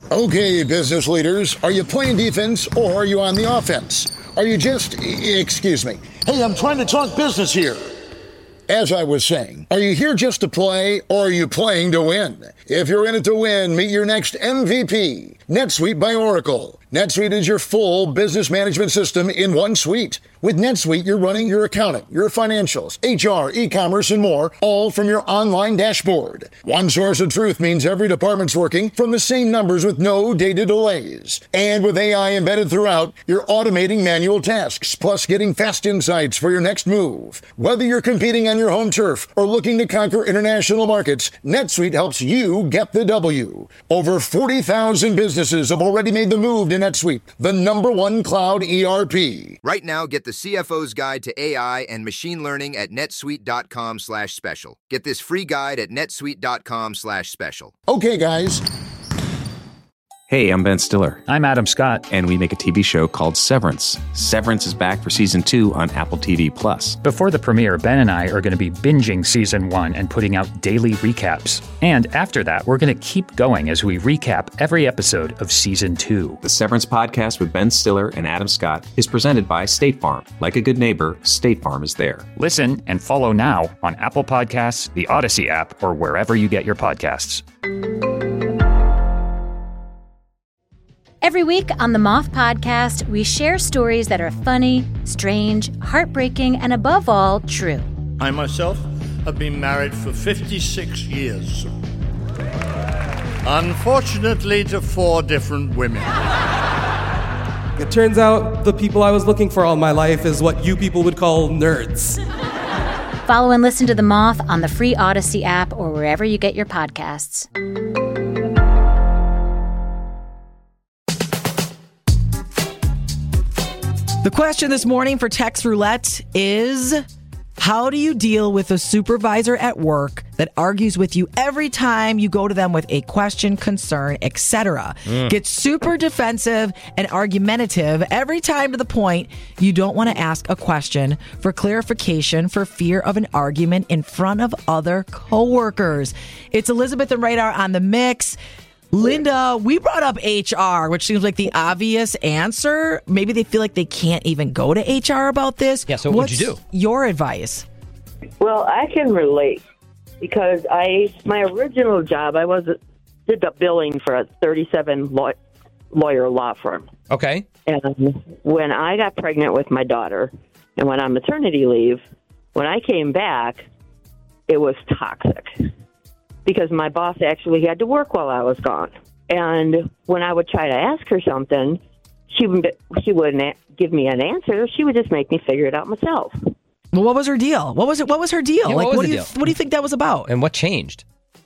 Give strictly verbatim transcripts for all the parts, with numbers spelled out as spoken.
Okay, business leaders, are you playing defense or are you on the offense? Are you just, excuse me, hey, I'm trying to talk business here. As I was saying, are you here just to play or are you playing to win? If you're in it to win, meet your next M V P, NetSuite by Oracle. NetSuite is your full business management system in one suite. With NetSuite, you're running your accounting, your financials, H R, e-commerce, and more, all from your online dashboard. One source of truth means every department's working from the same numbers with no data delays. And with A I embedded throughout, you're automating manual tasks, plus getting fast insights for your next move. Whether you're competing on your home turf or looking to conquer international markets, NetSuite helps you get the W. Over forty thousand businesses have already made the move to NetSuite, the number one cloud E R P. Right now, get the C F O's Guide to A I and Machine Learning at netsuite.com slash special. Get this free guide at netsuite.com slash special. Okay, guys. Hey, I'm Ben Stiller. I'm Adam Scott. And we make a T V show called Severance. Severance is back for season two on Apple T V Plus. Before the premiere, Ben and I are going to be binging season one and putting out daily recaps. And after that, we're going to keep going as we recap every episode of season two. The Severance podcast with Ben Stiller and Adam Scott is presented by State Farm. Like a good neighbor, State Farm is there. Listen and follow now on Apple Podcasts, the Odyssey app, or wherever you get your podcasts. Every week on the Moth Podcast, we share stories that are funny, strange, heartbreaking, and above all, true. I myself have been married for fifty-six years. Unfortunately, to four different women. It turns out the people I was looking for all my life is what you people would call nerds. Follow and listen to The Moth on the free Odyssey app or wherever you get your podcasts. The question this morning for Text Roulette is, how do you deal with a supervisor at work that argues with you every time you go to them with a question, concern, et cetera? Mm. Gets super defensive and argumentative every time to the point you don't want to ask a question for clarification for fear of an argument in front of other coworkers. It's Elizabeth and Radar on the mix. Linda, we brought up H R, which seems like the obvious answer. Maybe they feel like they can't even go to H R about this. Yeah, so what What's would you do? Your advice? Well, I can relate because I, my original job, I was did the billing for a thirty-seven law, lawyer law firm. Okay. And when I got pregnant with my daughter and went on maternity leave, when I came back, it was toxic. Because my boss actually had to work while I was gone. And when I would try to ask her something, she wouldn't, she wouldn't give me an answer. She would just make me figure it out myself. Well, what was her deal? What was it? What was her deal? Yeah, like, what was what the do you deal? what do you think that was about? And what changed?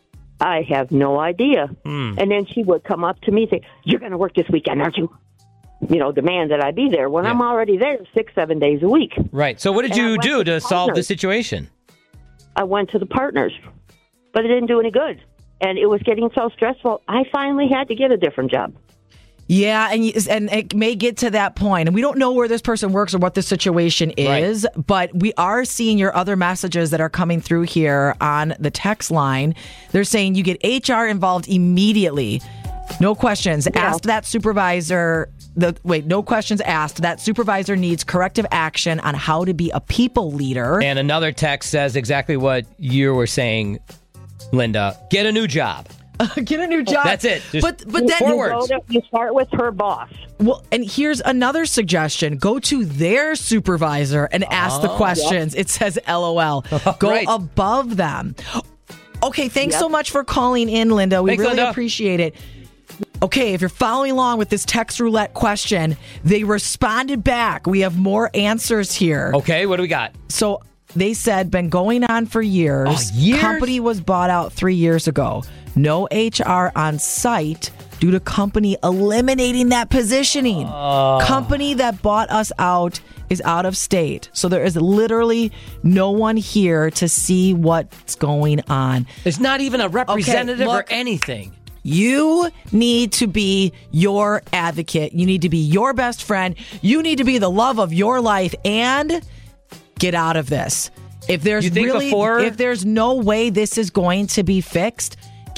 I have no idea. Hmm. And then she would come up to me and say, "You're going to work this weekend, aren't you?" You know, demand that I be there when Yeah. I'm already there six, seven days a week. Right. So what did And I you went do to to solve the partners. situation? I went to the partners, but it didn't do any good. And it was getting so stressful, I finally had to get a different job. Yeah, and you- and it may get to that point, and we don't know where this person works or what the situation is, Right. but we are seeing your other messages that are coming through here on the text line. They're saying you get H R involved immediately. No questions. Yeah. Asked that supervisor. The wait, no questions asked. That supervisor needs corrective action on how to be a people leader. And another text says exactly what you were saying, Linda. Get a new job. Get a new job. That's it. Just but but then four You, words. go to, you start with her boss. Well, and here's another suggestion. Go to their supervisor and ask the Oh, questions. It says L O L. Go Right. above them. Okay, thanks Yep. so much for calling in, Linda. We Thanks, really Linda. appreciate it. Okay, if you're following along with this text roulette question, they responded back. We have more answers here. Okay, what do we got? So they said, been going on for years. Oh, years? Company was bought out three years ago. No H R on site due to company eliminating that positioning. Oh. Company that bought us out is out of state. So there is literally no one here to see what's going on. There's not even a representative or look. anything. You need to be your advocate. You need to be your best friend. You need to be the love of your life and get out of this. If there's You think really, before- if there's no way this is going to be fixed,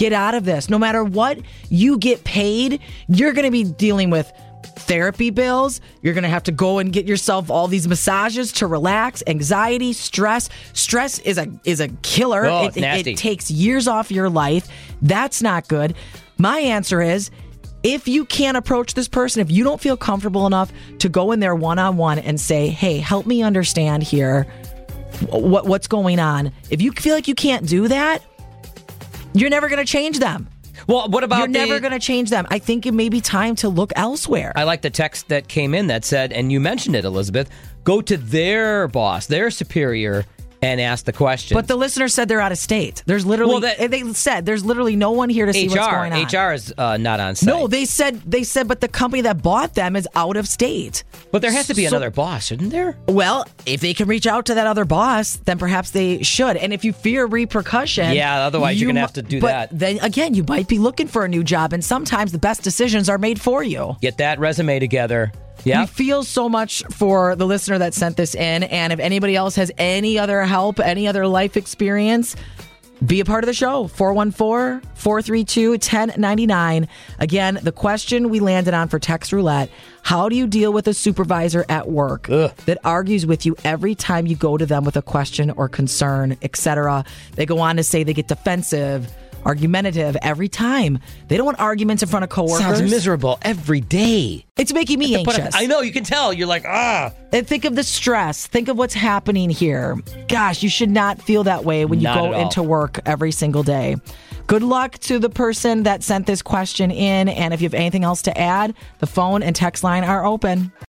Get out of this. No matter what you get paid, you're going to be dealing with therapy bills. You're going to have to go and get yourself all these massages to relax, anxiety, stress. Stress is a is a killer. Oh, it, it's nasty. It, it takes years off your life. That's not good. My answer is, if you can't approach this person, if you don't feel comfortable enough to go in there one-on-one and say, hey, help me understand here what what's going on. If you feel like you can't do that, you're never going to change them. Well, what about You're the, never going to change them. I think it may be time to look elsewhere. I like the text that came in that said, and you mentioned it, Elizabeth, go to their boss, their superior, and ask the question. But the listener said they're out of state. There's literally, Well, that- they said there's literally no one here to see H R, what's going on. H R is uh, not on site. No, they said, they said, but the company that bought them is out of state. But there has to be So- another boss, shouldn't there? Well, if they can reach out to that other boss, then perhaps they should. And if you fear repercussion... Yeah, otherwise you're you gonna mu- have to do but that. Then again, you might be looking for a new job, and sometimes the best decisions are made for you. Get that resume together. Yeah. We feel so much for the listener that sent this in, and if anybody else has any other help, any other life experience, be a part of the show. four one four, four three two, one zero nine nine. Again, the question we landed on for Text Roulette, how do you deal with a supervisor at work Ugh. that argues with you every time you go to them with a question or concern, et cetera? They go on to say they get defensive, argumentative every time. They don't want arguments in front of coworkers. Sounds miserable every day. It's making me But anxious. I know, you can tell. You're like, ah. And think of the stress. Think of what's happening here. Gosh, you should not feel that way when you Not go at all. into work every single day. Good luck to the person that sent this question in. And if you have anything else to add, the phone and text line are open.